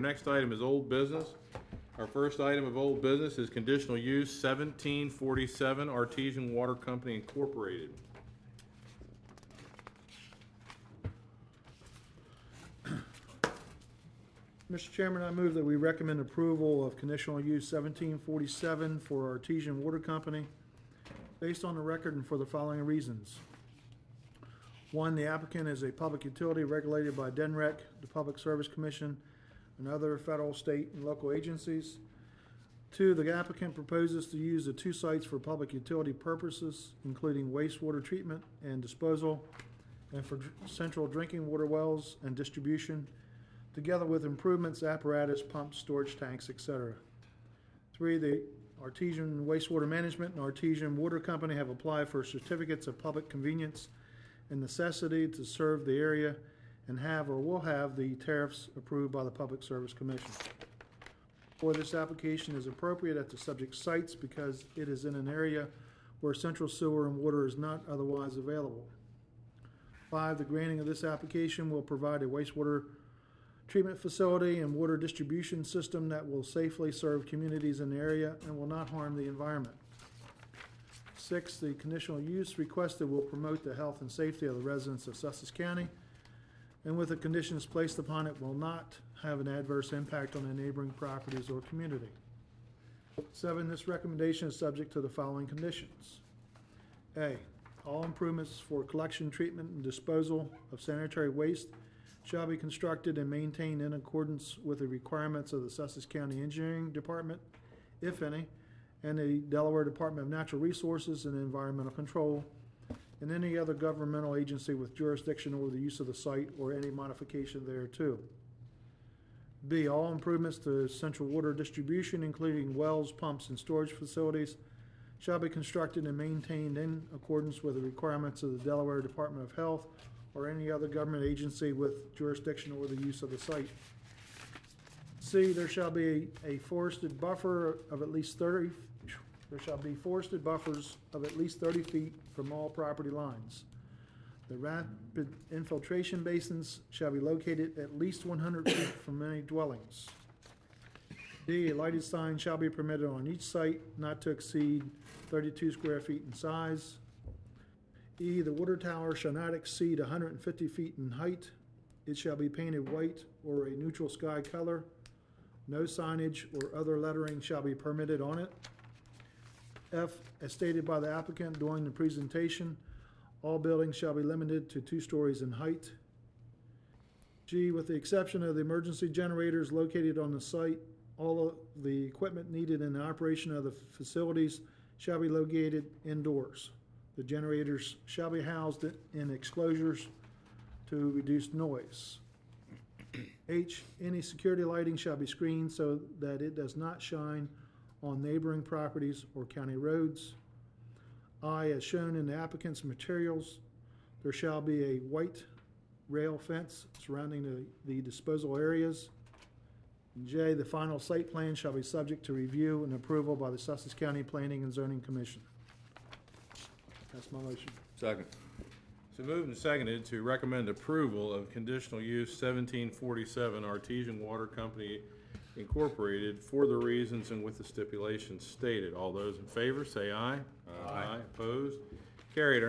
next item is old business. Our first item of old business is conditional use 1747 Artesian Water Company Incorporated. Mr. Chairman, I move that we recommend approval of conditional use 1747 for Artesian Water Company based on the record and for the following reasons. One, the applicant is a public utility regulated by DNREC, the Public Service Commission, and other federal, state, and local agencies. Two, the applicant proposes to use the two sites for public utility purposes, including wastewater treatment and disposal, and for central drinking water wells and distribution, together with improvements, apparatus, pumps, storage tanks, etc. Three, the Artesian Wastewater Management and Artesian Water Company have applied for certificates of public convenience and necessity to serve the area and have or will have the tariffs approved by the Public Service Commission. Four, this application is appropriate at the subject sites because it is in an area where central sewer and water is not otherwise available. Five, the granting of this application will provide a wastewater treatment facility and water distribution system that will safely serve communities in the area and will not harm the environment. Six, the conditional use requested will promote the health and safety of the residents of Sussex County, and with the conditions placed upon it will not have an adverse impact on the neighboring properties or community. Seven, this recommendation is subject to the following conditions. A, all improvements for collection, treatment, and disposal of sanitary waste shall be constructed and maintained in accordance with the requirements of the Sussex County Engineering Department, if any, and the Delaware Department of Natural Resources and Environmental Control, and any other governmental agency with jurisdiction over the use of the site or any modification thereto. B, all improvements to central water distribution, including wells, pumps, and storage facilities, shall be constructed and maintained in accordance with the requirements of the Delaware Department of Health or any other government agency with jurisdiction over the use of the site. C, there shall be a forested buffer of at least 30, there shall be forested buffers of at least 30 feet from all property lines. The rapid infiltration basins shall be located at least 100 feet from any dwellings. D, a lighted sign shall be permitted on each site not to exceed 32 square feet in size. E, the water tower shall not exceed 150 feet in height. It shall be painted white or a neutral sky color. No signage or other lettering shall be permitted on it. F, as stated by the applicant during the presentation, all buildings shall be limited to 2 stories in height. G, with the exception of the emergency generators located on the site, all of the equipment needed in the operation of the facilities shall be located indoors. The generators shall be housed in exclosures to reduce noise. H, any security lighting shall be screened so that it does not shine on neighboring properties or county roads. I, as shown in the applicant's materials, there shall be a white rail fence surrounding the disposal areas. J, the final site plan shall be subject to review and approval by the Sussex County Planning and Zoning Commission. That's my motion. Second. So moved and seconded to recommend approval of conditional use 1747 Artesian Water Company Incorporated for the reasons and with the stipulations stated. All those in favor say aye. Aye. Opposed? Carried.